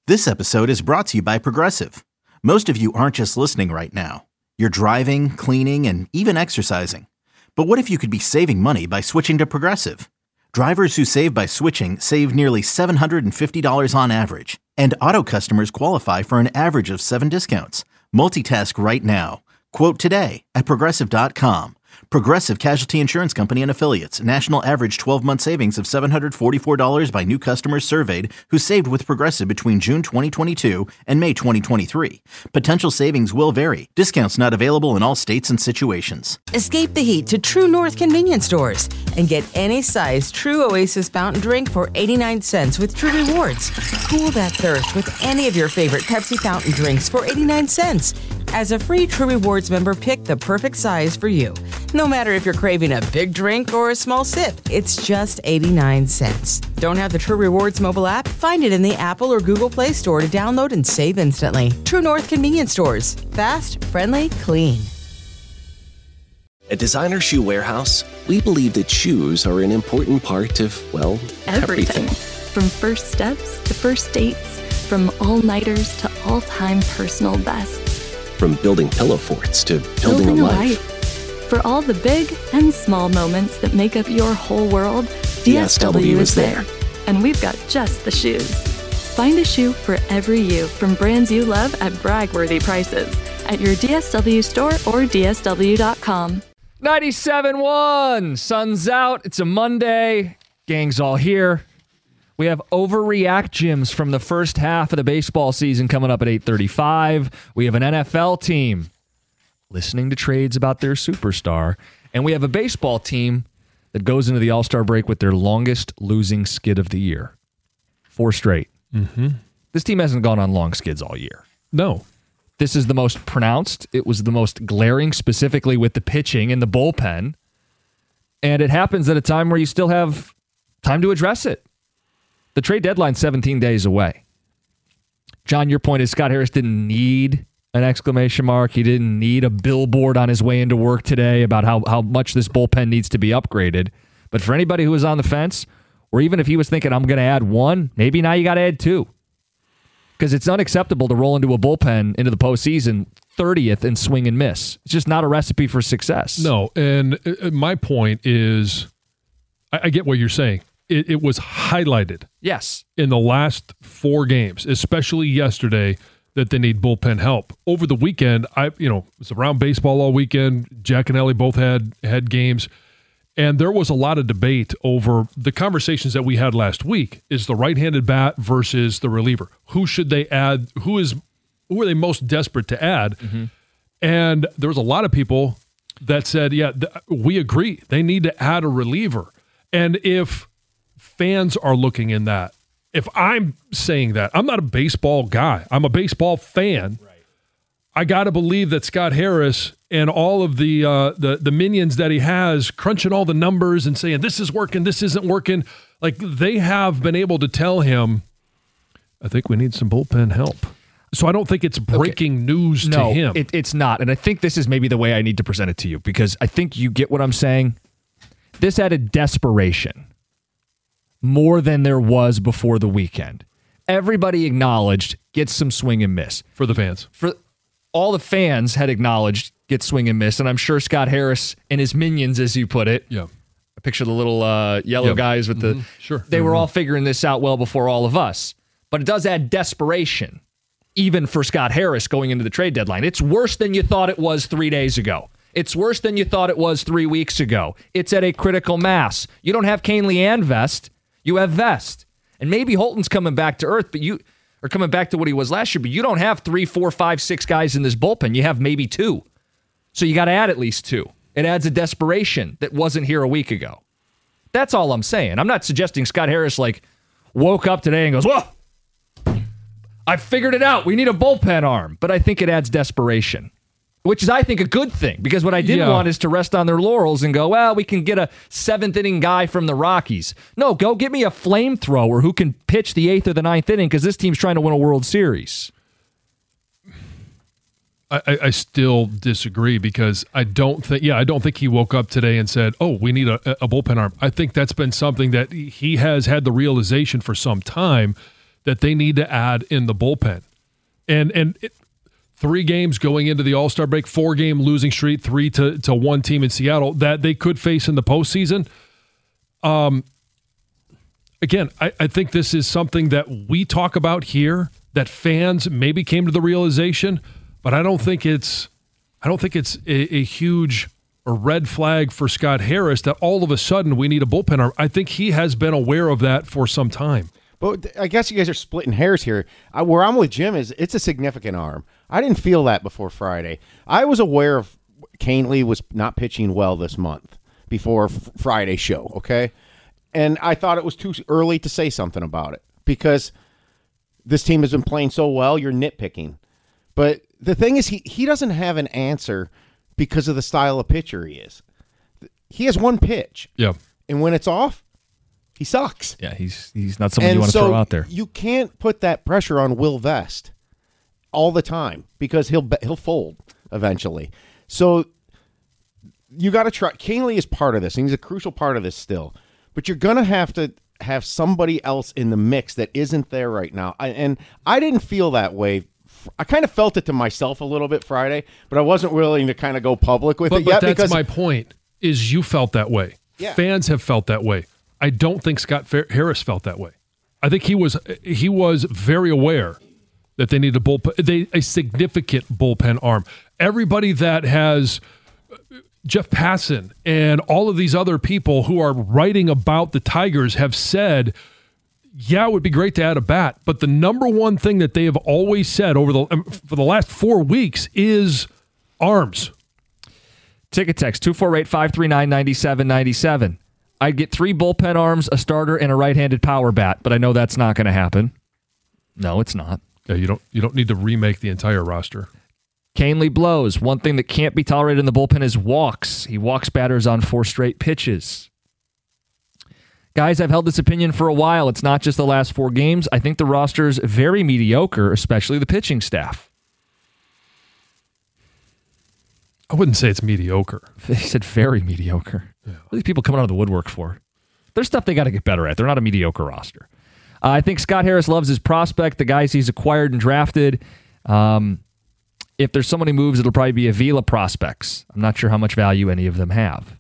This episode is brought to you by Progressive. Most of you aren't just listening right now. You're driving, cleaning, and even exercising. But what if you could be saving money by switching to Progressive? Drivers who save by switching save nearly $750 on average. And auto customers qualify for an average of 7 discounts. Multitask right now. Quote today at Progressive.com. Progressive Casualty Insurance Company and Affiliates. National average 12-month savings of $744 by new customers surveyed who saved with Progressive between June 2022 and May 2023. Potential savings will vary. Discounts not available in all states and situations. Escape the heat to True North convenience stores and get any size True Oasis fountain drink for 89 cents with True Rewards. Cool that thirst with any of your favorite Pepsi fountain drinks for 89 cents. As a free True Rewards member, pick the perfect size for you. No matter if you're craving a big drink or a small sip, it's just 89 cents. Don't have the True Rewards mobile app? Find it in the Apple or Google Play Store to download and save instantly. True North convenience stores. Fast, friendly, clean. At Designer Shoe Warehouse, we believe that shoes are an important part of, well, everything. From first steps to first dates, from all-nighters to all-time personal bests. From building pillow forts to building a life. For all the big and small moments that make up your whole world, DSW is there. And we've got just the shoes. Find a shoe for every you from brands you love at brag-worthy prices at your DSW store or DSW.com. 97.1. Sun's out. It's a Monday. Gang's all here. We have Overreact Gyms from the first half of the baseball season coming up at 8:35. We have an NFL team listening to trades about their superstar. And we have a baseball team that goes into the All-Star break with their longest losing skid of the year. 4 straight. Mm-hmm. This team hasn't gone on long skids all year. No. This is the most pronounced. It was the most glaring, specifically with the pitching and the bullpen. And it happens at a time where you still have time to address it. The trade deadline's 17 days away. John, your point is Scott Harris didn't need an exclamation mark. He didn't need a billboard on his way into work today about how much this bullpen needs to be upgraded. But for anybody who was on the fence, or even if he was thinking, I'm going to add 1, maybe now you got to add 2. Because it's unacceptable to roll into a bullpen into the postseason 30th and swing and miss. It's just not a recipe for success. No, and my point is, I get what you're saying. It was highlighted. Yes. In the last 4 games, especially yesterday, that they need bullpen help. Over the weekend, it's around baseball all weekend. Jack and Ellie both had games. And there was a lot of debate over the conversations that we had last week. Is the right-handed bat versus the reliever? Who should they add? Who are they most desperate to add? Mm-hmm. And there was a lot of people that said, we agree. They need to add a reliever. And if fans are looking in that, if I'm saying that, I'm not a baseball guy. I'm a baseball fan. Right. I got to believe that Scott Harris and all of the minions that he has crunching all the numbers and saying this is working, this isn't working, like they have been able to tell him, I think we need some bullpen help. So I don't think it's breaking news to him. No, it's not. And I think this is maybe the way I need to present it to you because I think you get what I'm saying. This added desperation more than there was before the weekend. Everybody acknowledged get some swing and miss. For the fans. For all the fans had acknowledged get swing and miss, and I'm sure Scott Harris and his minions, as you put it, I picture the little yellow guys with the... Sure. They were all figuring this out well before all of us. But it does add desperation, even for Scott Harris going into the trade deadline. It's worse than you thought it was 3 days ago. It's worse than you thought it was 3 weeks ago. It's at a critical mass. You don't have Kahnle and Vest. You have Vest. And maybe Holton's coming back to earth, or coming back to what he was last year, but you don't have 3, 4, 5, 6 guys in this bullpen. You have maybe 2. So you got to add at least 2. It adds a desperation that wasn't here a week ago. That's all I'm saying. I'm not suggesting Scott Harris woke up today and goes, whoa, I figured it out. We need a bullpen arm. But I think it adds desperation. which is, I think, a good thing, because what I didn't want is to rest on their laurels and go, well, we can get a seventh-inning guy from the Rockies. No, go get me a flamethrower who can pitch the eighth or the ninth inning, because this team's trying to win a World Series. I still disagree, because I don't think he woke up today and said, oh, we need a bullpen arm. I think that's been something that he has had the realization for some time that they need to add in the bullpen. And 3 games going into the All-Star break, 4-game losing streak, 3 to 1 team in Seattle that they could face in the postseason. Again, I think this is something that we talk about here, that fans maybe came to the realization, but I don't think it's a huge red flag for Scott Harris that all of a sudden we need a bullpen arm. I think he has been aware of that for some time. But I guess you guys are splitting hairs here. Where I'm with Jim is it's a significant arm. I didn't feel that before Friday. I was aware of Canely was not pitching well this month before Friday's show, okay? And I thought it was too early to say something about it because this team has been playing so well, you're nitpicking. But the thing is, he doesn't have an answer because of the style of pitcher he is. He has one pitch. Yeah. And when it's off, he sucks. Yeah, he's not someone you want to throw out there. You can't put that pressure on Will Vest all the time because he'll fold eventually. So you got to try. Canely is part of this, and he's a crucial part of this still. But you're going to have somebody else in the mix that isn't there right now. And I didn't feel that way. I kind of felt it to myself a little bit Friday, but I wasn't willing to kind of go public with it yet. But that's my point, is you felt that way. Yeah. Fans have felt that way. I don't think Scott Harris felt that way. I think he was very aware that they need a significant bullpen arm. Everybody that has Jeff Passan and all of these other people who are writing about the Tigers have said, yeah, it would be great to add a bat. But the number one thing that they have always said for the last 4 weeks is arms. Ticket text 248-539-9797. I'd get 3 bullpen arms, a starter, and a right-handed power bat, but I know that's not going to happen. No, it's not. Yeah, you don't need to remake the entire roster. Canely blows. One thing that can't be tolerated in the bullpen is walks. He walks batters on 4 straight pitches. Guys, I've held this opinion for a while. It's not just the last 4 games. I think the roster's very mediocre, especially the pitching staff. I wouldn't say it's mediocre. They said very mediocre. Yeah. What are these people coming out of the woodwork for? There's stuff they got to get better at. They're not a mediocre roster. I think Scott Harris loves his prospect, the guys he's acquired and drafted. If there's someone he moves, it'll probably be Avila prospects. I'm not sure how much value any of them have.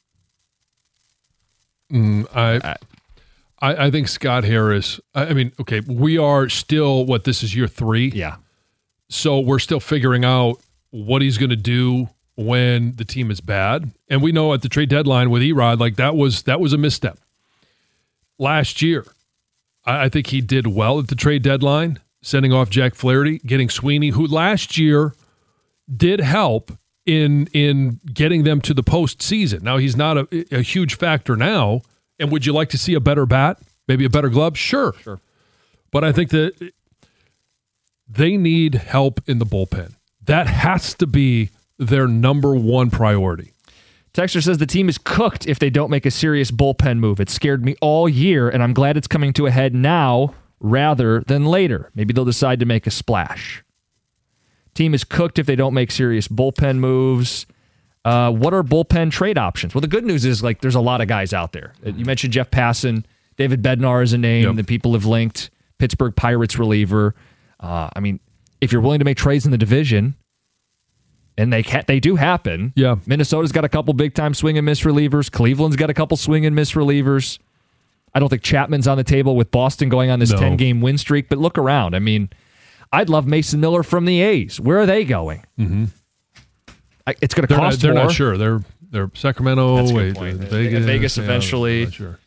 I think Scott Harris, I mean, okay, we are still, this is year 3? Yeah. So we're still figuring out what he's going to do when the team is bad. And we know at the trade deadline with Erod, that was a misstep. Last year, I think he did well at the trade deadline, sending off Jack Flaherty, getting Sweeney, who last year did help in getting them to the postseason. Now, he's not a huge factor now. And would you like to see a better bat, maybe a better glove? Sure. But I think that they need help in the bullpen. That has to be their number one priority. Texter says the team is cooked if they don't make a serious bullpen move. It scared me all year, and I'm glad it's coming to a head now rather than later. Maybe they'll decide to make a splash. Team is cooked if they don't make serious bullpen moves. What are bullpen trade options? Well, the good news is there's a lot of guys out there. You mentioned Jeff Passan, David Bednar is a name that people have linked. Pittsburgh Pirates reliever. If you're willing to make trades in the division, and they do happen. Yeah. Minnesota's got a couple big-time swing and miss relievers. Cleveland's got a couple swing and miss relievers. I don't think Chapman's on the table with Boston going on this 10-game win streak, but look around. I'd love Mason Miller from the A's. Where are they going? Mm-hmm. It's going to cost more. They're not sure. They're Sacramento. That's a good point. Vegas eventually. Not sure.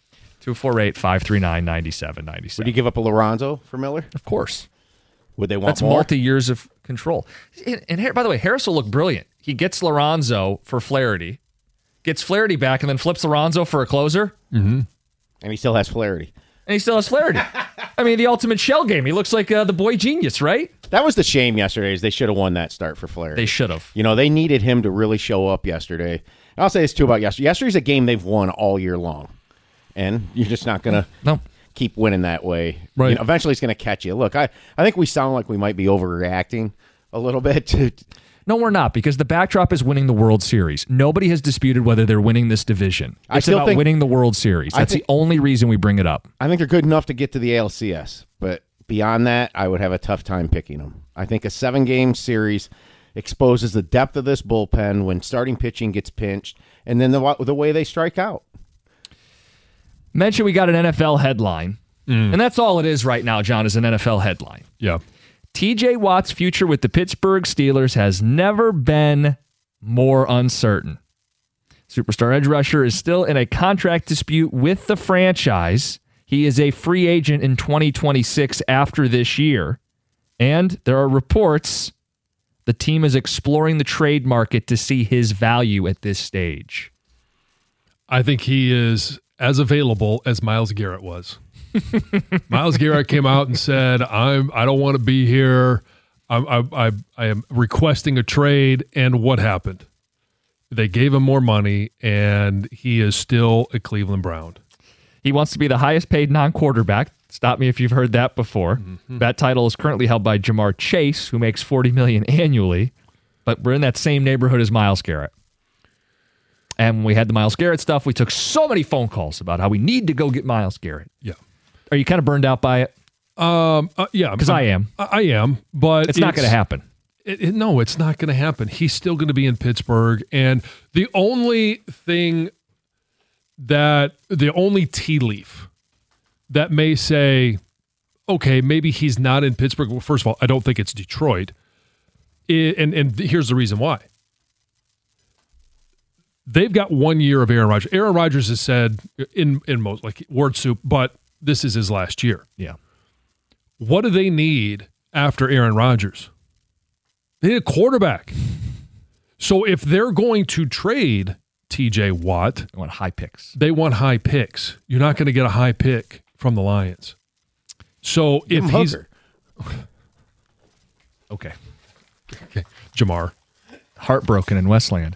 248-539-9797. Would you give up a Lorenzo for Miller? Of course. Would they want That's more? multi-years of control. And by the way, Harris will look brilliant. He gets Lorenzo for Flaherty, gets Flaherty back, and then flips Lorenzo for a closer. Mm-hmm. And he still has Flaherty. The ultimate shell game. He looks like the boy genius, right? That was the shame yesterday is they should have won that start for Flaherty. They should have. They needed him to really show up yesterday. And I'll say this, too, about yesterday. Yesterday's a game they've won all year long. And you're just not going to keep winning that way. Right. Eventually it's going to catch you. Look, I think we sound like we might be overreacting a little bit. No, we're not, because the backdrop is winning the World Series. Nobody has disputed whether they're winning this division. It's about winning the World Series. That's the only reason we bring it up. I think they're good enough to get to the ALCS, but Beyond that, I would have a tough time picking them. I think a 7-game series exposes the depth of this bullpen when starting pitching gets pinched, and then the way they strike out. Mention we got an NFL headline, and that's all it is right now, John, is an NFL headline. Yeah. TJ Watt's future with the Pittsburgh Steelers has never been more uncertain. Superstar edge rusher is still in a contract dispute with the franchise. He is a free agent in 2026 after this year. And there are reports the team is exploring the trade market to see his value at this stage. I think he is as available as Myles Garrett was. Myles Garrett came out and said, I don't want to be here. I am requesting a trade. And what happened? They gave him more money, and he is still a Cleveland Brown. He wants to be the highest paid non-quarterback. Stop me if you've heard that before. Mm-hmm. That title is currently held by Jamar Chase, who makes $40 million annually. But we're in that same neighborhood as Myles Garrett. And when we had the Myles Garrett stuff, we took so many phone calls about how we need to go get Myles Garrett. Yeah. Are you kind of burned out by it? Yeah. Because I am. I am, but it's not going to happen. No, it's not going to happen. He's still going to be in Pittsburgh. And the only tea leaf that may say, okay, maybe he's not in Pittsburgh. Well, first of all, I don't think it's Detroit. And here's the reason why. They've got 1 year of Aaron Rodgers. Aaron Rodgers has said in most, like word soup, but this is his last year. Yeah. What do they need after Aaron Rodgers? They need a quarterback. So if they're going to trade TJ Watt, they want high picks. They want high picks. You're not going to get a high pick from the Lions. So if he's okay, Jamar, heartbroken in Westland.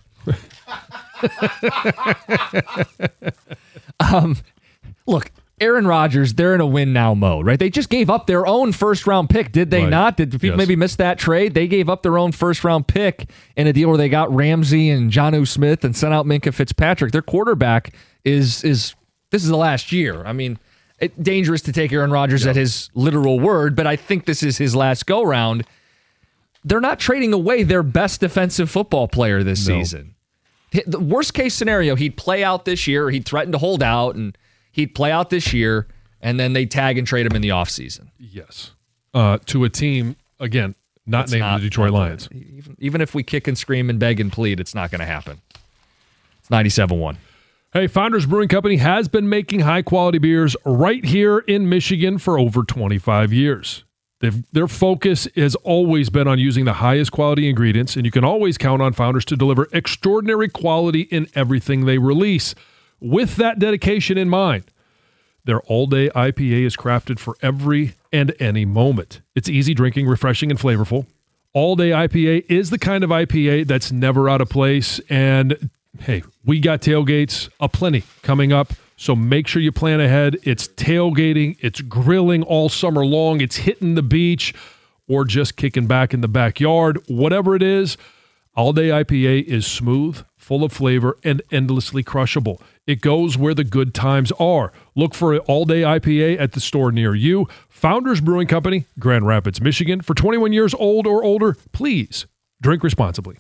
Look, Aaron Rodgers, they're in a win now mode, right? They just gave up their own first round pick, did they not? Did people maybe miss that trade? They gave up their own first round pick in a deal where they got Ramsey and Jonnu Smith and sent out Minkah Fitzpatrick. Their quarterback is this is the last year. I mean, it's dangerous to take Aaron Rodgers at his literal word, but I think this is his last go round. They're not trading away their best defensive football player this season. The worst case scenario, he'd play out this year, or he'd threaten to hold out, and he'd play out this year, and then they tag and trade him in the offseason. Yes. To a team, again, not named the Detroit Lions. Even if we kick and scream and beg and plead, it's not going to happen. It's 97.1. Hey, Founders Brewing Company has been making high-quality beers right here in Michigan for over 25 years. Their focus has always been on using the highest quality ingredients, and you can always count on Founders to deliver extraordinary quality in everything they release. With that dedication in mind, their all-day IPA is crafted for every and any moment. It's easy drinking, refreshing, and flavorful. All-day IPA is the kind of IPA that's never out of place, and hey, we got tailgates aplenty coming up. So make sure you plan ahead. It's tailgating, it's grilling all summer long, it's hitting the beach, or just kicking back in the backyard. Whatever it is, All Day IPA is smooth, full of flavor, and endlessly crushable. It goes where the good times are. Look for an All Day IPA at the store near you. Founders Brewing Company, Grand Rapids, Michigan. For 21 years old or older, please drink responsibly.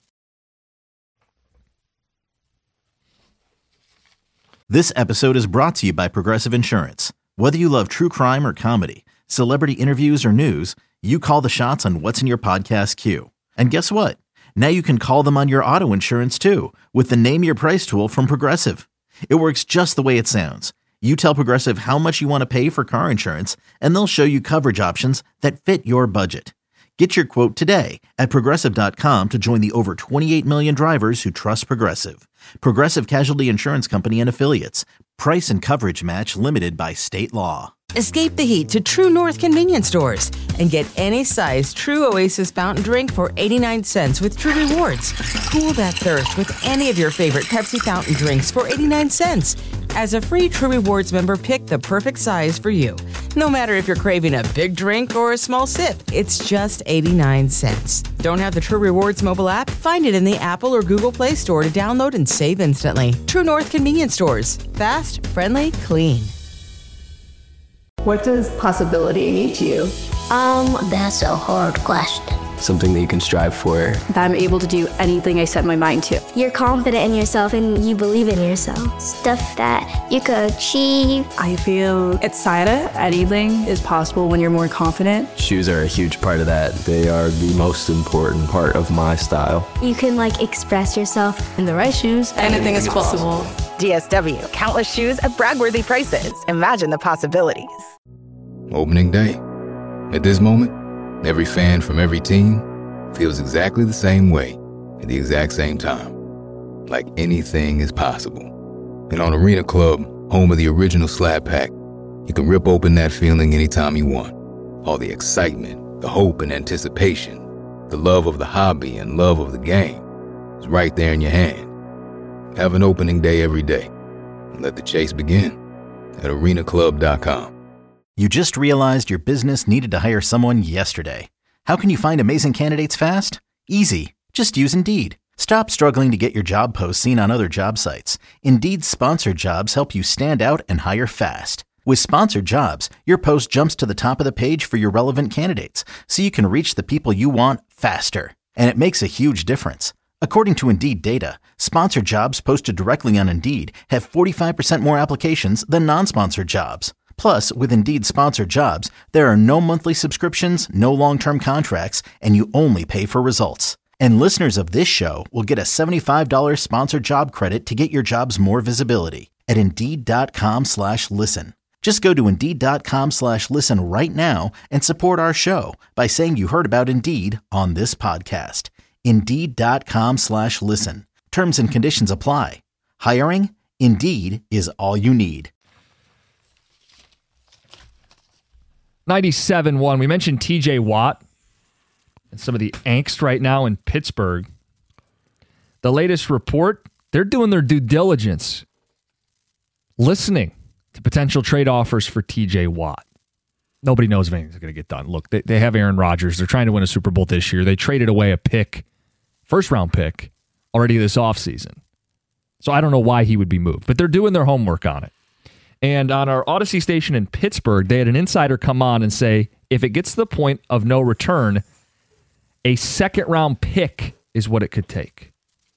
This episode is brought to you by Progressive Insurance. Whether you love true crime or comedy, celebrity interviews or news, you call the shots on what's in your podcast queue. And guess what? Now you can call them on your auto insurance too with the Name Your Price tool from Progressive. It works just the way it sounds. You tell Progressive how much you want to pay for car insurance, and they'll show you coverage options that fit your budget. Get your quote today at Progressive.com to join the over 28 million drivers who trust Progressive. Progressive Casualty Insurance Company and Affiliates. Price and coverage match limited by state law. Escape the heat to True North convenience stores and get any size True Oasis fountain drink for 89 cents with True Rewards. Cool that thirst with any of your favorite Pepsi fountain drinks for 89 cents. As a free True Rewards member, pick the perfect size for you. No matter if you're craving a big drink or a small sip, it's just 89 cents. Don't have the True Rewards mobile app? Find it in the Apple or Google Play Store to download and save instantly. True North convenience stores. Fast, friendly, clean. What does possibility mean to you? That's a hard question. Something that you can strive for. That I'm able to do anything I set my mind to. You're confident in yourself and you believe in yourself. Stuff that you could achieve. I feel excited. Anything is possible when you're more confident. Shoes are a huge part of that. They are the most important part of my style. You can express yourself. In the right shoes, anything is possible. DSW, countless shoes at brag-worthy prices. Imagine the possibilities. Opening day. At this moment, every fan from every team feels exactly the same way at the exact same time. Like anything is possible. And on Arena Club, home of the original Slab Pack, you can rip open that feeling anytime you want. All the excitement, the hope and anticipation, the love of the hobby and love of the game is right there in your hand. Have an opening day every day. And let the chase begin at arenaclub.com. You just realized your business needed to hire someone yesterday. How can you find amazing candidates fast? Easy. Just use Indeed. Stop struggling to get your job posts seen on other job sites. Indeed's sponsored jobs help you stand out and hire fast. With sponsored jobs, your post jumps to the top of the page for your relevant candidates, so you can reach the people you want faster. And it makes a huge difference. According to Indeed data, sponsored jobs posted directly on Indeed have 45% more applications than non-sponsored jobs. Plus, with Indeed sponsored jobs, there are no monthly subscriptions, no long-term contracts, and you only pay for results. And listeners of this show will get a $75 sponsored job credit to get your jobs more visibility at Indeed.com/listen. Just go to Indeed.com/listen right now and support our show by saying you heard about Indeed on this podcast. Indeed.com/listen. Terms and conditions apply. Hiring? Indeed is all you need. 97-1. We mentioned TJ Watt and some of the angst right now in Pittsburgh. The latest report, they're doing their due diligence, listening to potential trade offers for TJ Watt. Nobody knows if anything's going to get done. Look, they have Aaron Rodgers. They're trying to win a Super Bowl this year. They traded away a pick, first-round pick, already this offseason. So I don't know why he would be moved, but they're doing their homework on it. And on our Odyssey station in Pittsburgh, they had an insider come on and say, if it gets to the point of no return, a second-round pick is what it could take.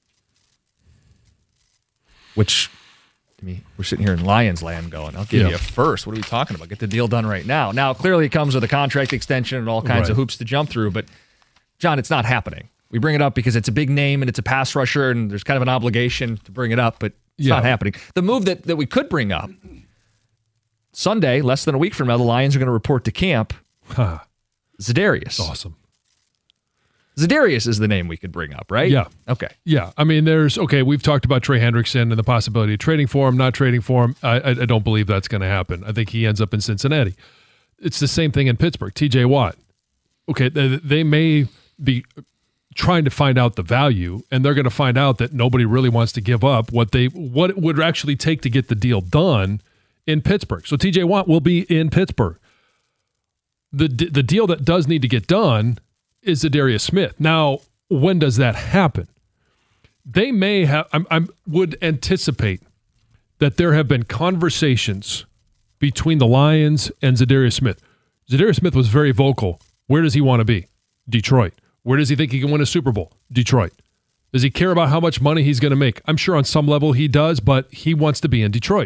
Which, I mean, we're sitting here in Lions land going, I'll give you a first. What are we talking about? Get the deal done right now. Now, clearly it comes with a contract extension and all kinds of hoops to jump through. But, John, it's not happening. We bring it up because it's a big name and it's a pass rusher and there's kind of an obligation to bring it up, but it's not happening. The move that we could bring up, Sunday, less than a week from now, the Lions are going to report to camp. Za'Darius. Awesome. Za'Darius is the name we could bring up, right? Yeah. Okay. Yeah. I mean, we've talked about Trey Hendrickson and the possibility of trading for him, not trading for him. I don't believe that's going to happen. I think he ends up in Cincinnati. It's the same thing in Pittsburgh. TJ Watt. Okay, they may be trying to find out the value, and they're going to find out that nobody really wants to give up what it would actually take to get the deal done in Pittsburgh. So TJ Watt will be in Pittsburgh. The deal that does need to get done is Za'Darius Smith. Now, when does that happen? They may have, I would anticipate that there have been conversations between the Lions and Za'Darius Smith. Za'Darius Smith was very vocal. Where does he want to be? Detroit. Where does he think he can win a Super Bowl? Detroit. Does he care about how much money he's going to make? I'm sure on some level he does, but he wants to be in Detroit.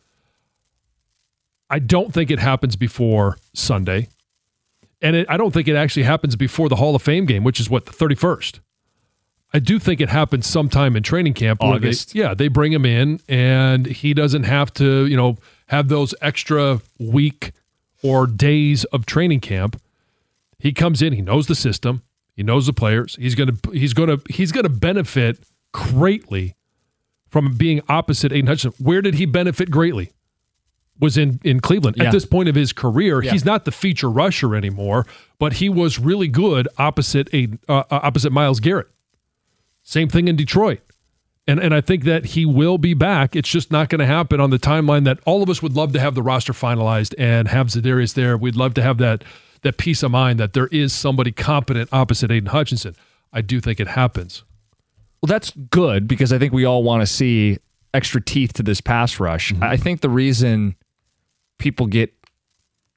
I don't think it happens before Sunday. And I don't think it actually happens before the Hall of Fame game, which is the 31st. I do think it happens sometime in training camp. August. They bring him in and he doesn't have to, have those extra week or days of training camp. He comes in, he knows the system, he knows the players. He's going to benefit greatly from being opposite Aiden Hutchinson. Where did he benefit greatly? Was in Cleveland. At this point of his career, he's not the feature rusher anymore, but he was really good opposite Myles Garrett. Same thing in Detroit. And I think that he will be back. It's just not going to happen on the timeline that all of us would love to have the roster finalized and have Za'Darius there. We'd love to have that peace of mind that there is somebody competent opposite Aiden Hutchinson. I do think it happens. Well, that's good because I think we all want to see extra teeth to this pass rush. I think the reason people get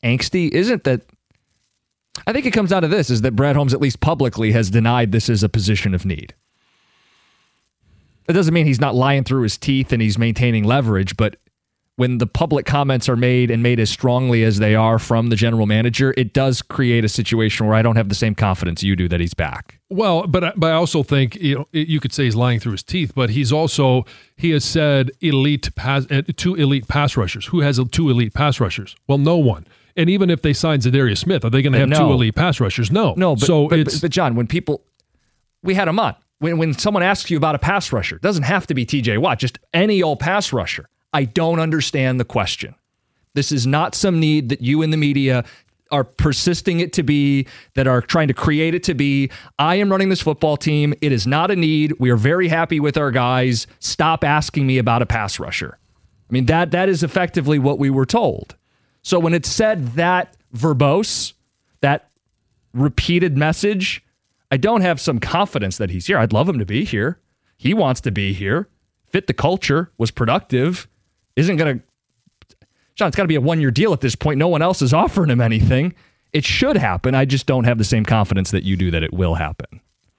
angsty isn't that. I think it comes down to this, is that Brad Holmes, at least publicly, has denied this is a position of need. That doesn't mean he's not lying through his teeth and he's maintaining leverage, but when the public comments are made and made as strongly as they are from the general manager, it does create a situation where I don't have the same confidence you do that he's back. Well, but I also think, you could say he's lying through his teeth, but he has said two elite pass rushers. Who has two elite pass rushers? Well, no one. And even if they sign Zadarius Smith, are they going to have two elite pass rushers? No. But John, we had him on. When someone asks you about a pass rusher, it doesn't have to be TJ Watt, just any old pass rusher. I don't understand the question. This is not some need that you in the media are persisting it to be, that are trying to create it to be. I am running this football team. It is not a need. We are very happy with our guys. Stop asking me about a pass rusher. I mean, that is effectively what we were told. So when it's said that verbose, that repeated message, I don't have some confidence that he's here. I'd love him to be here. He wants to be here. Fit the culture, was productive. Isn't going to... John, it's got to be a one-year deal at this point. No one else is offering him anything. It should happen. I just don't have the same confidence that you do that it will happen.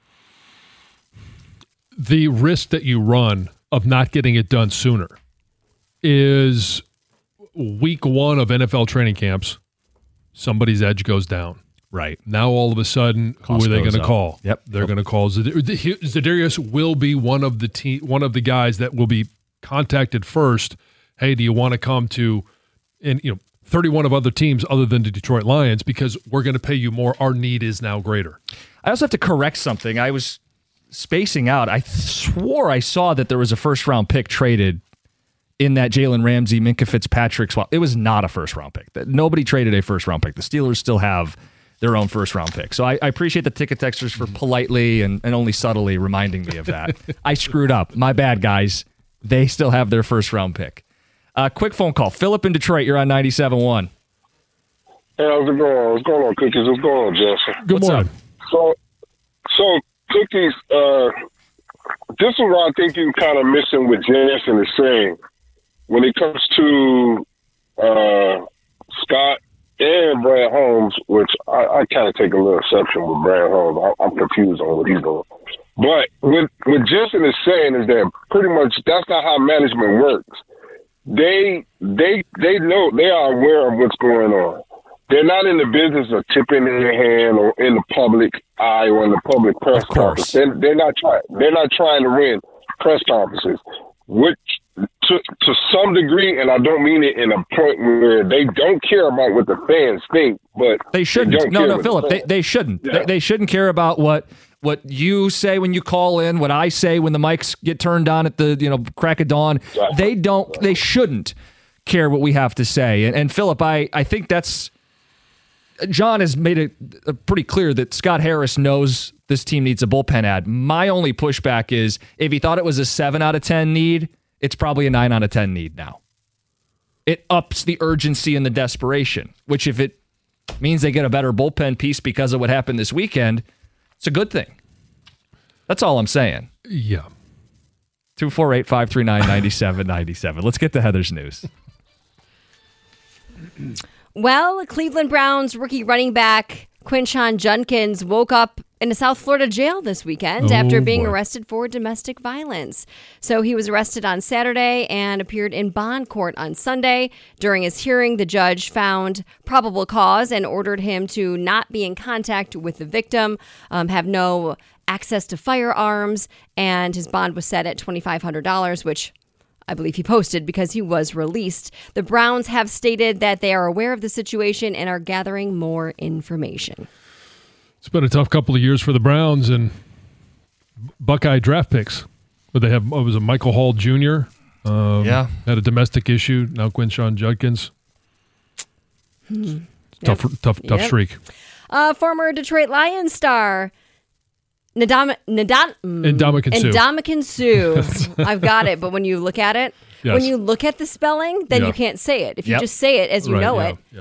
The risk that you run of not getting it done sooner is week one of NFL training camps, somebody's edge goes down. Right. Now all of a sudden, who are they going to call? Yep. They're going to call Zadarius will be one of the guys that will be contacted first. Hey, do you want to come to 31 of other teams other than the Detroit Lions, because we're going to pay you more. Our need is now greater. I also have to correct something. I was spacing out. I swore I saw that there was a first-round pick traded in that Jalen Ramsey, Minkah Fitzpatrick swap. It was not a first-round pick. Nobody traded a first-round pick. The Steelers still have their own first-round pick. So I appreciate the ticket texters for politely and only subtly reminding me of that. I screwed up. My bad, guys. They still have their first-round pick. Quick phone call. Philip in Detroit, you're on 97.1. Hey, how's it going? What's going on, Cookies? What's going on, Justin? Good morning. So Cookies, this is what I think you're kind of missing with Jensen is saying. When it comes to Scott and Brad Holmes, which I kind of take a little exception with Brad Holmes. I'm confused on what he's doing. But what Jensen is saying is that pretty much that's not how management works. They know, they are aware of what's going on. They're not in the business of tipping their hand or in the public eye or in the public press conference. They're not trying to win press conferences, which to some degree, and I don't mean it in a point where they don't care about what the fans think, but they shouldn't. No, Philip, they shouldn't. Yeah. They shouldn't care about what you say when you call in, what I say when the mics get turned on at the crack of dawn. Exactly. They shouldn't care what we have to say. And Philip, I think that's John has made it pretty clear that Scott Harris knows this team needs a bullpen ad. My only pushback is if he thought it was a 7 out of 10 need, it's probably a 9 out of 10 need now. It ups the urgency and the desperation, which if it means they get a better bullpen piece because of what happened this weekend, it's a good thing. That's all I'm saying. Yeah. 248-539-9797. Let's get to Heather's news. Well, Cleveland Browns rookie running back Quinshon Judkins woke up in a South Florida jail this weekend after being arrested for domestic violence. So he was arrested on Saturday and appeared in bond court on Sunday. During his hearing, the judge found probable cause and ordered him to not be in contact with the victim, have no access to firearms, and his bond was set at $2,500, which I believe he posted because he was released. The Browns have stated that they are aware of the situation and are gathering more information. It's been a tough couple of years for the Browns and Buckeye draft picks. But they have, was a Michael Hall Jr. Had a domestic issue. Now Quinshon Judkins. Tough streak. Former Detroit Lions star Ndamukong Suh. I've got it, but when you look at it, when you look at the spelling, then you can't say it. If you just say it as you know it.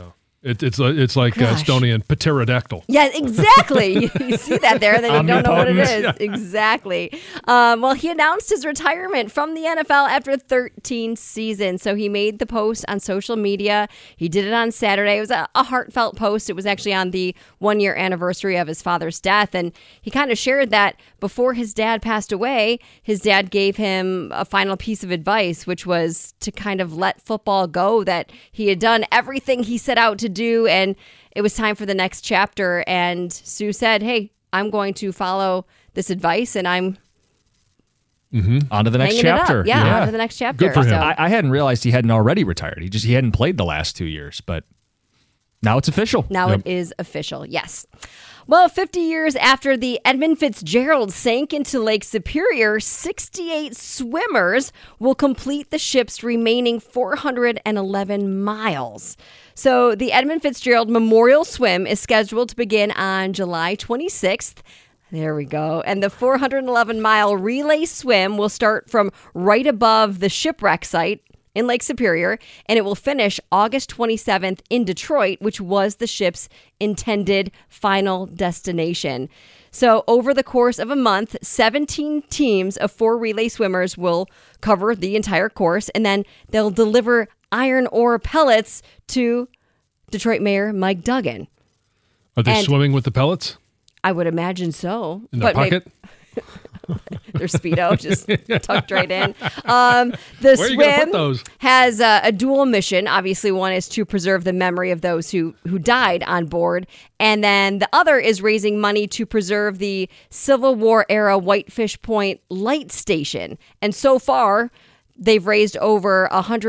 It's like Estonian pterodactyl. Yeah, exactly. You see that there, then you don't know what it is. Yeah. Exactly. Well, he announced his retirement from the NFL after 13 seasons. So he made the post on social media. He did it on Saturday. It was a heartfelt post. It was actually on the 1-year anniversary of his father's death. And he kind of shared that before his dad passed away, his dad gave him a final piece of advice, which was to kind of let football go, that he had done everything he set out to do, and it was time for the next chapter. And Sue said, hey, I'm going to follow this advice, and I'm on to the next hanging chapter. it up. On to the next chapter. Good for him. So, I hadn't realized he hadn't already retired. He hadn't played the last 2 years, but now it's official. now it is official, yes. Well, 50 years after the Edmund Fitzgerald sank into Lake Superior, 68 swimmers will complete the ship's remaining 411 miles. So the Edmund Fitzgerald Memorial Swim is scheduled to begin on July 26th. There we go. And the 411-mile relay swim will start from right above the shipwreck site in Lake Superior, and it will finish August 27th in Detroit, which was the ship's intended final destination. So over the course of a month, 17 teams of 4 relay swimmers will cover the entire course, and then they'll deliver iron ore pellets to Detroit Mayor Mike Duggan. Are they swimming with the pellets? I would imagine so. In their pocket? Their Speedo just tucked right in. The Where are you gonna put swim those? has a dual mission. Obviously, one is to preserve the memory of those who died on board. And then the other is raising money to preserve the Civil War era Whitefish Point Light Station. And so far, they've raised over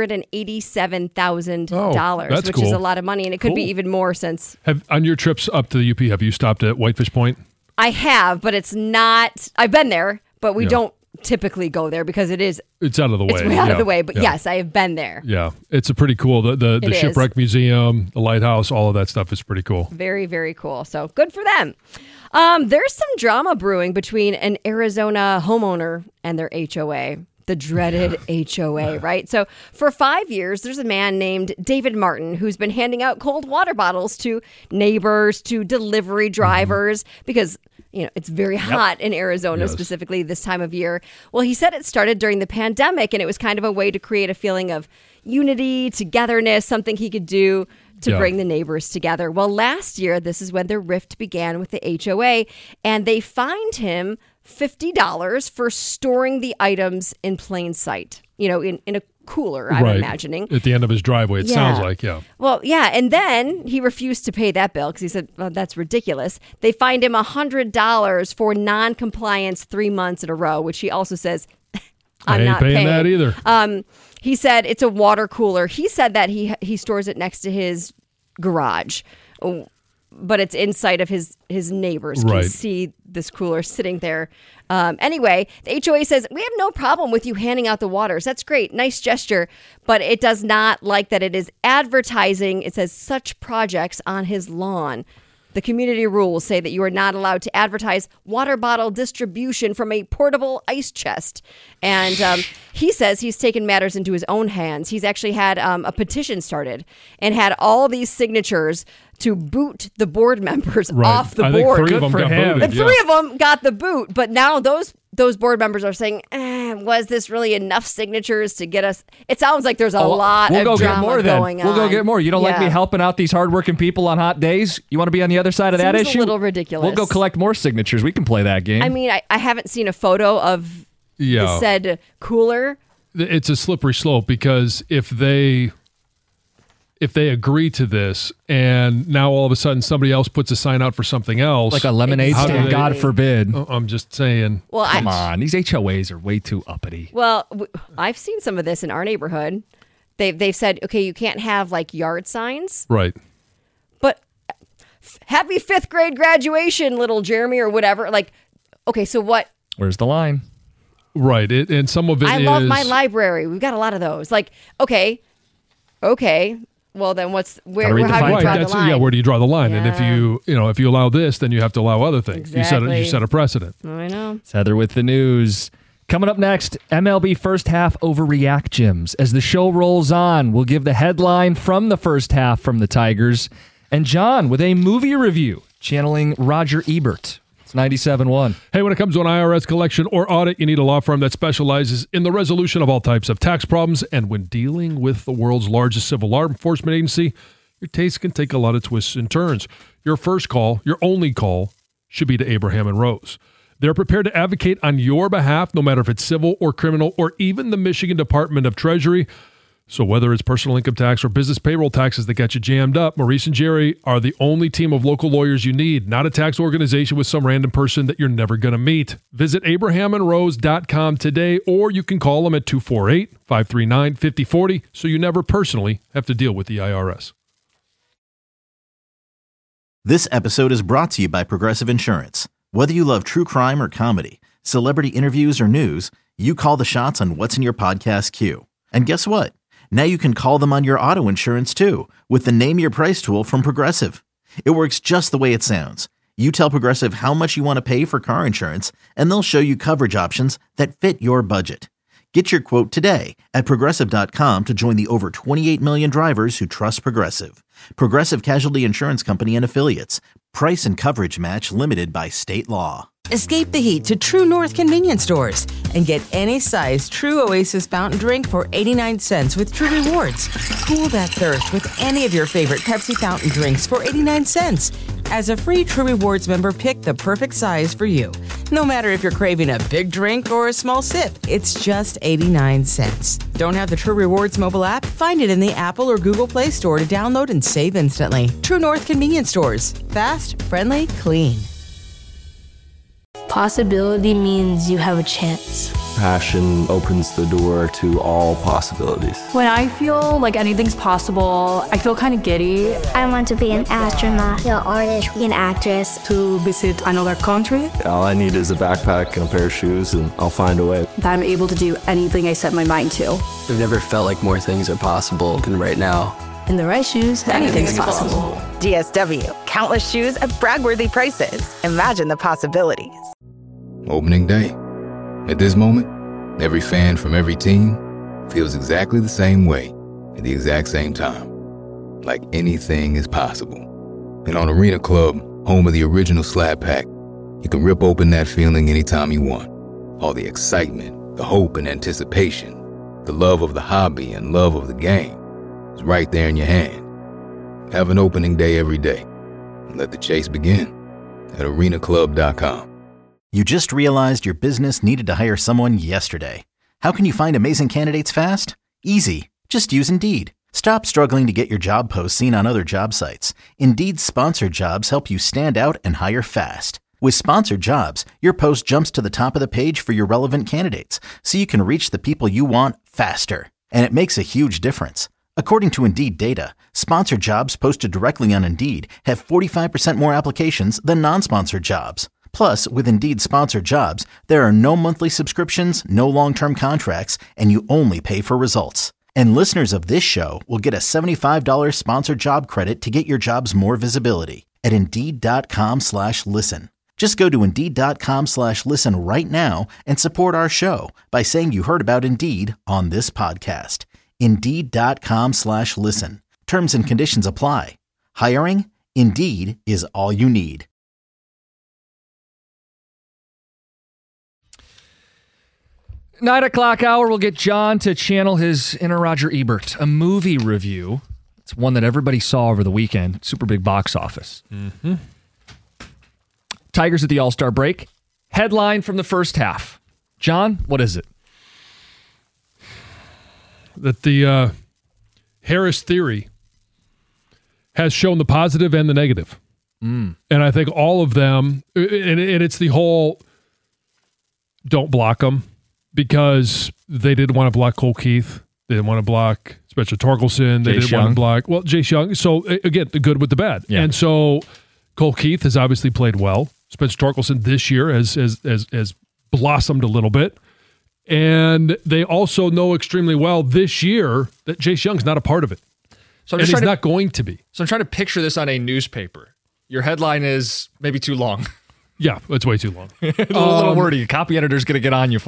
$187,000, that's which cool. is a lot of money. And it could be Cool. even more since On your trips up to the UP, have you stopped at Whitefish Point? I have, but it's not. I've been there, but we don't typically go there because it's out of the way. It's way out of Yeah. the way. But Yeah. yes, I have been there. Yeah, it's a pretty cool. The It is. shipwreck museum, the lighthouse, all of that stuff is pretty cool. Very, very cool. So good for them. There's some drama brewing between an Arizona homeowner and their HOA. The dreaded HOA, right? So for 5 years, there's a man named David Martin who's been handing out cold water bottles to neighbors, to delivery drivers, because it's very hot in Arizona, specifically this time of year. Well, he said it started during the pandemic, and it was kind of a way to create a feeling of unity, togetherness, something he could do to bring the neighbors together. Well, last year, this is when the rift began with the HOA, and they fined him $50 for storing the items in plain sight, in a cooler, I'm imagining. At the end of his driveway, it sounds like, Well, yeah, and then he refused to pay that bill because he said, well, that's ridiculous. They fined him $100 for non-compliance 3 months in a row, which he also says, I'm ain't not paying that either. He said it's a water cooler. He said that he stores it next to his garage, but it's inside of his neighbors can see this cooler sitting there. Anyway, the HOA says, we have no problem with you handing out the waters. That's great. Nice gesture. But it does not like that it is advertising. It says such projects on his lawn. The community rules say that you are not allowed to advertise water bottle distribution from a portable ice chest. And he says he's taken matters into his own hands. He's actually had a petition started and had all these signatures to boot the board members off the board. Think 3 of them got booted. And 3 of them got the boot, but now those board members are saying, was this really enough signatures to get us? It sounds like there's a lot of drama going on. We'll go get more. You don't like me helping out these hardworking people on hot days? You want to be on the other side of that issue? A little ridiculous. We'll go collect more signatures. We can play that game. I mean, I haven't seen a photo of the said cooler. It's a slippery slope because if they agree to this and now all of a sudden somebody else puts a sign out for something else. Like a lemonade stand, God forbid. I'm just saying. Well, Come on. These HOAs are way too uppity. Well, I've seen some of this in our neighborhood. They've said, okay, you can't have like yard signs. Right. But happy 5th grade graduation, little Jeremy or whatever. Like, okay, so what? Where's the line? Right. And some of it I love my library. We've got a lot of those. Like, okay. Well, then how do you draw the line? Yeah, where do you draw the line? Yeah. And if you allow this, then you have to allow other things. Exactly. You set a precedent. I know. It's Heather with the news. Coming up next, MLB first half overreact gyms. As the show rolls on, we'll give the headline from the first half from the Tigers. And John with a movie review, channeling Roger Ebert. It's 97.1. Hey, when it comes to an IRS collection or audit, you need a law firm that specializes in the resolution of all types of tax problems. And when dealing with the world's largest civil law enforcement agency, your taste can take a lot of twists and turns. Your first call, your only call, should be to Abraham and Rose. They're prepared to advocate on your behalf, no matter if it's civil or criminal or even the Michigan Department of Treasury. So whether it's personal income tax or business payroll taxes that get you jammed up, Maurice and Jerry are the only team of local lawyers you need, not a tax organization with some random person that you're never going to meet. Visit abrahamandrose.com today, or you can call them at 248-539-5040 so you never personally have to deal with the IRS. This episode is brought to you by Progressive Insurance. Whether you love true crime or comedy, celebrity interviews or news, you call the shots on what's in your podcast queue. And guess what? Now you can call them on your auto insurance too with the Name Your Price tool from Progressive. It works just the way it sounds. You tell Progressive how much you want to pay for car insurance, and they'll show you coverage options that fit your budget. Get your quote today at Progressive.com to join the over 28 million drivers who trust Progressive. Progressive Casualty Insurance Company and Affiliates. Price and coverage match limited by state law. Escape the heat to True North convenience stores and get any size True Oasis fountain drink for 89 cents with True Rewards. Cool that thirst with any of your favorite Pepsi fountain drinks for 89 cents. As a free True Rewards member, pick the perfect size for you. No matter if you're craving a big drink or a small sip, it's just 89 cents. Don't have the True Rewards mobile app? Find it in the Apple or Google Play Store to download and save instantly. True North convenience stores. Fast, friendly, clean. Possibility means you have a chance. Passion opens the door to all possibilities. When I feel like anything's possible, I feel kind of giddy. I want to be an astronaut, an artist, an actress. To visit another country. All I need is a backpack and a pair of shoes, and I'll find a way. That I'm able to do anything I set my mind to. I've never felt like more things are possible than right now. In the right shoes, anything's possible. DSW. Countless shoes at brag-worthy prices. Imagine the possibilities. Opening day. At this moment, every fan from every team feels exactly the same way at the exact same time. Like anything is possible. And on Arena Club, home of the original Slab Pack, you can rip open that feeling anytime you want. All the excitement, the hope and anticipation, the love of the hobby and love of the game is right there in your hand. Have an opening day every day. And let the chase begin at arenaclub.com. You just realized your business needed to hire someone yesterday. How can you find amazing candidates fast? Easy. Just use Indeed. Stop struggling to get your job posts seen on other job sites. Indeed's sponsored jobs help you stand out and hire fast. With sponsored jobs, your post jumps to the top of the page for your relevant candidates, so you can reach the people you want faster. And it makes a huge difference. According to Indeed data, sponsored jobs posted directly on Indeed have 45% more applications than non-sponsored jobs. Plus, with Indeed sponsored jobs, there are no monthly subscriptions, no long-term contracts, and you only pay for results. And listeners of this show will get a $75 sponsored job credit to get your jobs more visibility at Indeed.com/listen. Just go to Indeed.com/listen right now and support our show by saying you heard about Indeed on this podcast. Indeed.com/listen. Terms and conditions apply. Hiring? Indeed is all you need. Nine o'clock hour, we'll get John to channel his inner Roger Ebert, a movie review. It's one that everybody saw over the weekend. Super big box office. Mm-hmm. Tigers at the All-Star break. Headline from the first half. John, what is it? That the Harris theory has shown the positive and the negative. Mm. And I think all of them, and it's the whole don't block them, because they didn't want to block Cole Keith. They didn't want to block Spencer Torkelson. They didn't want to block, Jace Young. So, again, the good with the bad. Yeah. And so Cole Keith has obviously played well. Spencer Torkelson this year has blossomed a little bit. And they also know extremely well this year that Jace Young's not a part of it. So he's not going to be. So I'm trying to picture this on a newspaper. Your headline is maybe too long. Yeah, it's way too long. It's a little wordy. A copy editor's going to get on you for it.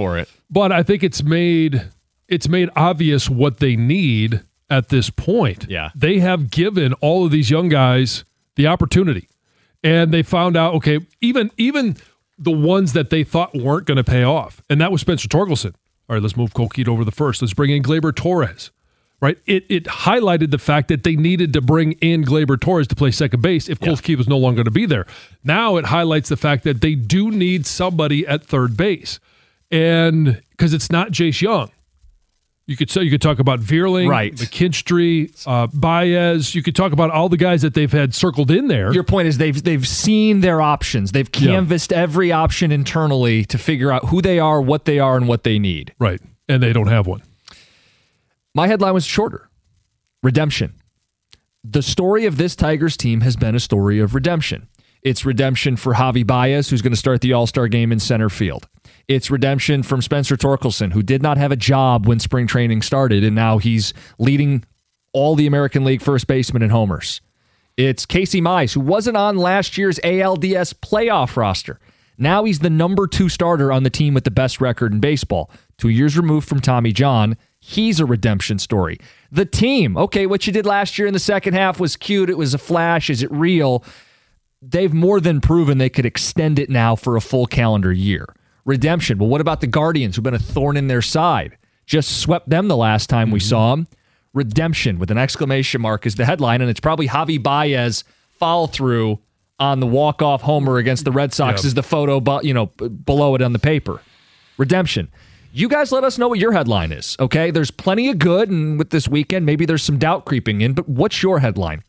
But I think it's made obvious what they need at this point. Yeah. They have given all of these young guys the opportunity. And they found out, okay, even the ones that they thought weren't going to pay off. And that was Spencer Torkelson. All right, let's move Colquitt over the first. Let's bring in Gleyber Torres. Right? It highlighted the fact that they needed to bring in Gleyber Torres to play second base if Colquitt was no longer going to be there. Now it highlights the fact that they do need somebody at third base. And because it's not Jace Young. You could talk about Veerling, right. McKinstry, Baez. You could talk about all the guys that they've had circled in there. Your point is they've seen their options. They've canvassed every option internally to figure out who they are, what they are, and what they need. Right. And they don't have one. My headline was shorter. Redemption. The story of this Tigers team has been a story of redemption. It's redemption for Javi Baez, who's going to start the All-Star game in center field. It's redemption from Spencer Torkelson, who did not have a job when spring training started, and now he's leading all the American League first basemen and homers. It's Casey Mize, who wasn't on last year's ALDS playoff roster. Now he's the number 2 starter on the team with the best record in baseball. 2 years removed from Tommy John. He's a redemption story. The team, okay, what you did last year in the second half was cute. It was a flash. Is it real? They've more than proven they could extend it now for a full calendar year. Redemption. Well, what about the Guardians, who've been a thorn in their side? Just swept them the last time we saw them. Redemption with an exclamation mark is the headline, and it's probably Javi Baez follow through on the walk-off homer against the Red Sox is the photo, below it on the paper. Redemption. You guys let us know what your headline is, okay? There's plenty of good, and with this weekend, maybe there's some doubt creeping in, but what's your headline?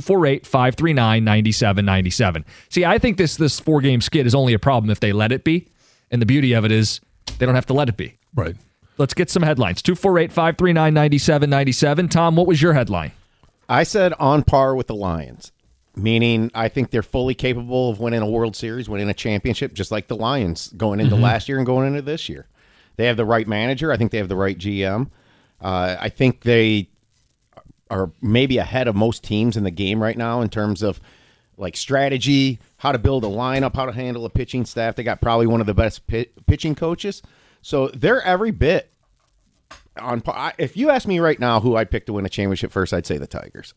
248-539-9797. See, I think this 4-game skid is only a problem if they let it be, and the beauty of it is they don't have to let it be. Right. Let's get some headlines. 248-539-9797. Tom, what was your headline? I said on par with the Lions, meaning I think they're fully capable of winning a World Series, winning a championship, just like the Lions going into last year and going into this year. They have the right manager. I think they have the right GM. I think they are maybe ahead of most teams in the game right now in terms of like strategy, how to build a lineup, how to handle a pitching staff. They got probably one of the best pitching coaches. So they're every bit on par. If you ask me right now who I'd pick to win a championship first, I'd say the Tigers.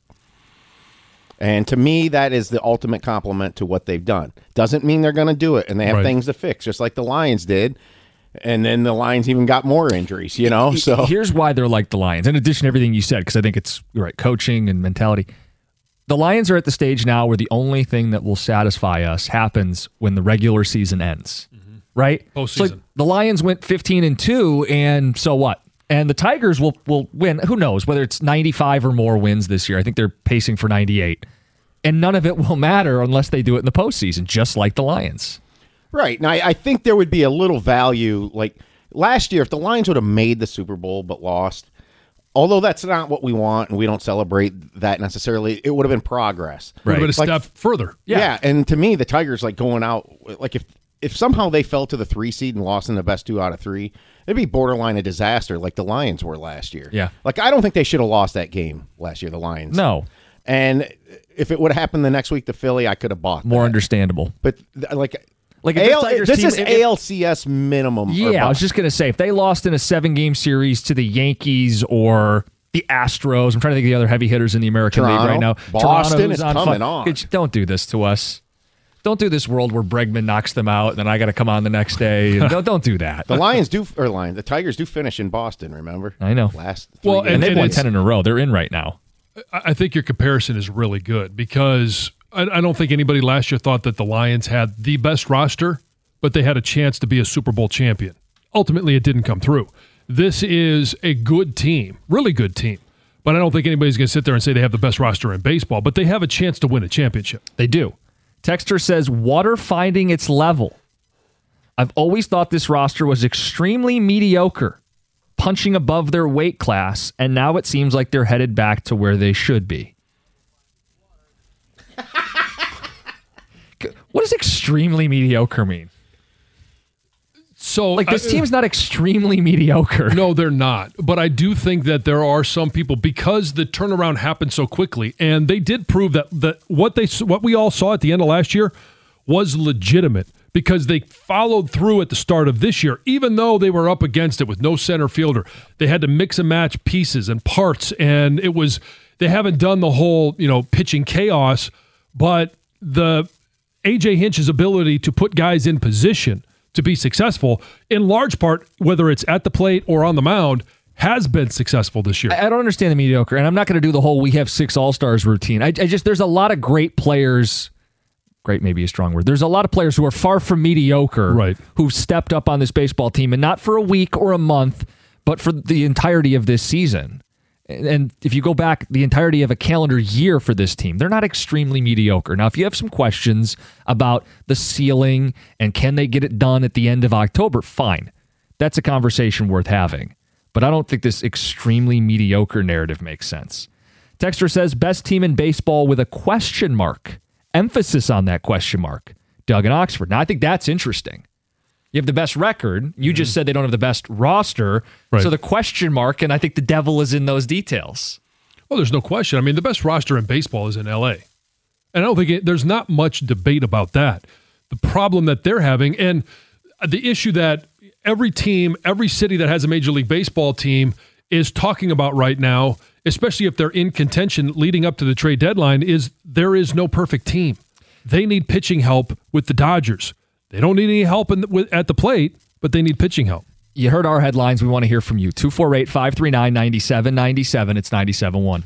And to me, that is the ultimate compliment to what they've done. Doesn't mean they're going to do it, and they have things to fix, just like the Lions did. And then the Lions even got more injuries, So here's why they're like the Lions. In addition to everything you said, because I think it's right, coaching and mentality. The Lions are at the stage now where the only thing that will satisfy us happens when the regular season ends, right? Postseason. So the Lions went 15-2, and so what? And the Tigers will win. Who knows whether it's 95 or more wins this year? I think they're pacing for 98, and none of it will matter unless they do it in the postseason, just like the Lions. Right. Now, I think there would be a little value. Like last year, if the Lions would have made the Super Bowl but lost, although that's not what we want and we don't celebrate that necessarily, it would have been progress. Right. Would have been a step further. Yeah. And to me, the Tigers going out, like if somehow they fell to the 3 seed and lost in the best 2 out of 3, it'd be borderline a disaster like the Lions were last year. Yeah. Like I don't think they should have lost that game last year, the Lions. No. And if it would have happened the next week to Philly, I could have bought that. More understandable. But this is ALCS minimum. Yeah, I was just going to say, if they lost in a 7-game series to the Yankees or the Astros, I'm trying to think of the other heavy hitters in the American League right now. Boston is coming on. Don't do this to us. Don't do this world where Bregman knocks them out, and then I got to come on the next day. Don't do that. The Tigers do finish in Boston, remember? I know. And they've won 10 in a row. They're in right now. I think your comparison is really good because I don't think anybody last year thought that the Lions had the best roster, but they had a chance to be a Super Bowl champion. Ultimately, it didn't come through. This is a good team, really good team, but I don't think anybody's going to sit there and say they have the best roster in baseball, but they have a chance to win a championship. They do. Texter says, water finding its level. I've always thought this roster was extremely mediocre, punching above their weight class, and now it seems like they're headed back to where they should be. What does extremely mediocre mean? So, this team's not extremely mediocre. No, they're not. But I do think that there are some people, because the turnaround happened so quickly, and they did prove that what we all saw at the end of last year was legitimate. because they followed through at the start of this year, even though they were up against it with no center fielder. They had to mix and match pieces and parts, and they haven't done the whole, pitching chaos, but the A.J. Hinch's ability to put guys in position to be successful, in large part, whether it's at the plate or on the mound, has been successful this year. I don't understand the mediocre, and I'm not going to do the whole we have 6 all-stars routine. There's a lot of great players. Great may be a strong word. There's a lot of players who are far from mediocre, right, who've stepped up on this baseball team, and not for a week or a month, but for the entirety of this season. And if you go back the entirety of a calendar year for this team, they're not extremely mediocre. Now, if you have some questions about the ceiling and can they get it done at the end of October, fine. That's a conversation worth having. But I don't think this extremely mediocre narrative makes sense. Texter says, best team in baseball with a question mark. Emphasis on that question mark. Doug in Oxford. Now, I think that's interesting. You have the best record. You just said they don't have the best roster. Right. So the question mark, and I think the devil is in those details. Well, there's no question. I mean, the best roster in baseball is in L.A. And I don't think there's not much debate about that. The problem that they're having, and the issue that every team, every city that has a Major League Baseball team is talking about right now, especially if they're in contention leading up to the trade deadline, is there is no perfect team. They need pitching help with the Dodgers. They don't need any help at the plate, but they need pitching help. You heard our headlines. We want to hear from you. 248-539-9797. It's 97.1.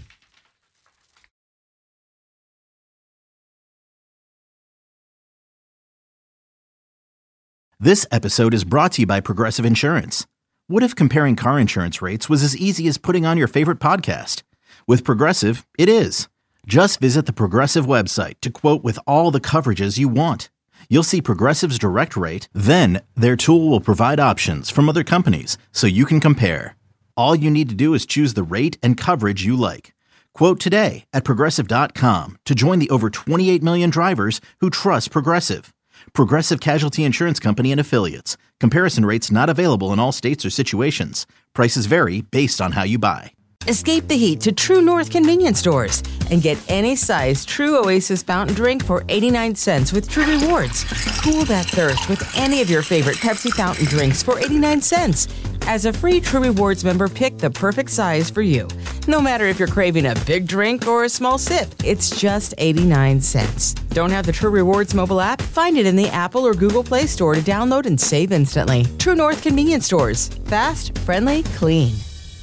This episode is brought to you by Progressive Insurance. What if comparing car insurance rates was as easy as putting on your favorite podcast? With Progressive, it is. Just visit the Progressive website to quote with all the coverages you want. You'll see Progressive's direct rate, then their tool will provide options from other companies so you can compare. All you need to do is choose the rate and coverage you like. Quote today at Progressive.com to join the over 28 million drivers who trust Progressive. Progressive Casualty Insurance Company and Affiliates. Comparison rates not available in all states or situations. Prices vary based on how you buy. Escape the heat to True North convenience stores and get any size True Oasis fountain drink for 89 cents with True Rewards. Cool that thirst with any of your favorite Pepsi fountain drinks for 89 cents. As a free True Rewards member, pick the perfect size for you. No matter if you're craving a big drink or a small sip, it's just 89 cents. Don't have the True Rewards mobile app? Find it in the Apple or Google Play Store to download and save instantly. True North convenience stores. Fast, friendly, clean.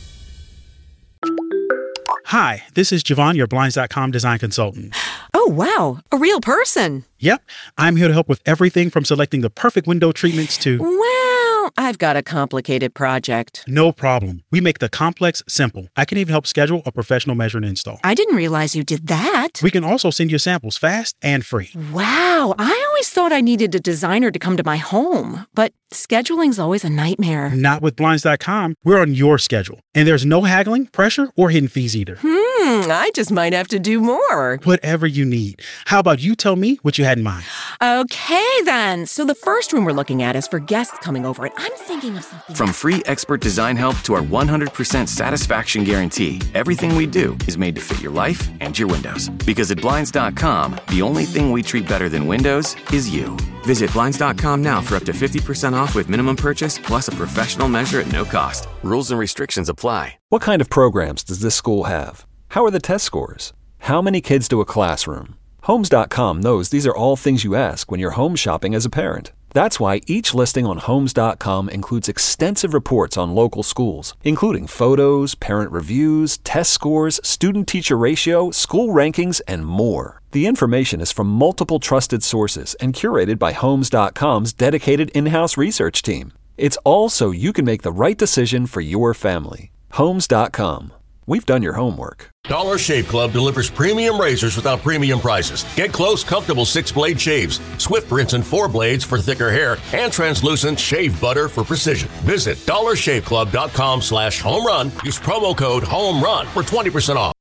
Hi, this is Javon, your Blinds.com design consultant. Oh, wow. A real person. Yep. I'm here to help with everything from selecting the perfect window treatments to... Well, I've got a complicated project. No problem. We make the complex simple. I can even help schedule a professional measure and install. I didn't realize you did that. We can also send you samples fast and free. Wow. I always thought I needed a designer to come to my home, but scheduling's always a nightmare. Not with Blinds.com. We're on your schedule. And there's no haggling, pressure, or hidden fees either. I just might have to do more. Whatever you need. How about you tell me what you had in mind? Okay, then. So the first room we're looking at is for guests coming over, and I'm thinking of something. From free expert design help to our 100% satisfaction guarantee, everything we do is made to fit your life and your windows. Because at Blinds.com, the only thing we treat better than windows is you. Visit Blinds.com now for up to 50% off with minimum purchase plus a professional measure at no cost. Rules and restrictions apply. What kind of programs does this school have? How are the test scores? How many kids do a classroom? Homes.com knows these are all things you ask when you're home shopping as a parent. That's why each listing on Homes.com includes extensive reports on local schools, including photos, parent reviews, test scores, student-teacher ratio, school rankings, and more. The information is from multiple trusted sources and curated by Homes.com's dedicated in-house research team. It's all so you can make the right decision for your family. Homes.com. We've done your homework. Dollar Shave Club delivers premium razors without premium prices. Get close, comfortable 6-blade shaves, swift rinse and 4 blades for thicker hair, and translucent shave butter for precision. Visit dollarshaveclub.com/homerun. Use promo code HOMERUN for 20% off.